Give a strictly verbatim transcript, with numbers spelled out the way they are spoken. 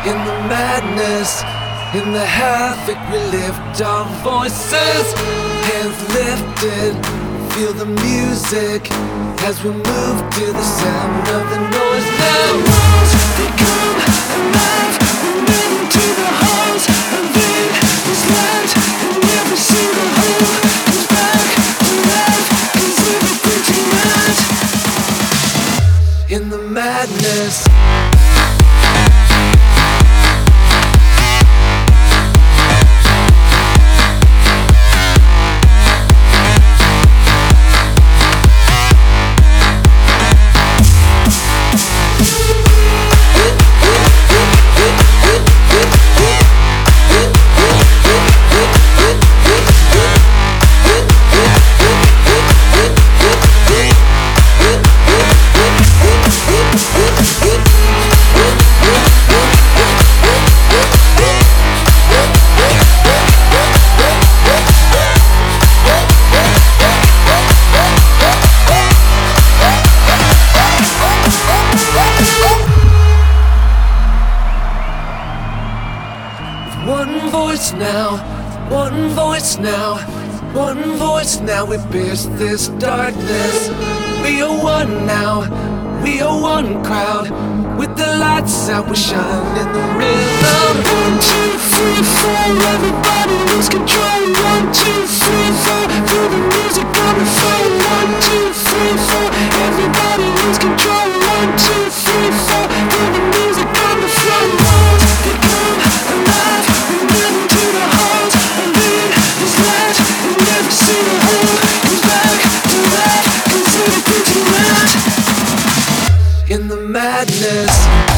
In the madness, in the havoc, we lift our voices. Hands lifted, feel the music as we move to the sound of the noise. Now walls, they come alive, moving into the halls of it. This land, and every single hole comes back alive, 'cause everything tonight. In the madness. One voice now, one voice now, one voice now, we pierce this darkness. We are one now, we are one crowd. With the lights out, we shine in the rhythm. One, two, three, four, everybody lose control. One, two, three, four, feel the music on the phone. One, two, three, four, everybody lose control. One, two, three, four, feel the music on the phone. They come alive, into the halls of it. This light, and every single hole comes back to life, 'cause everything tonight. In the madness.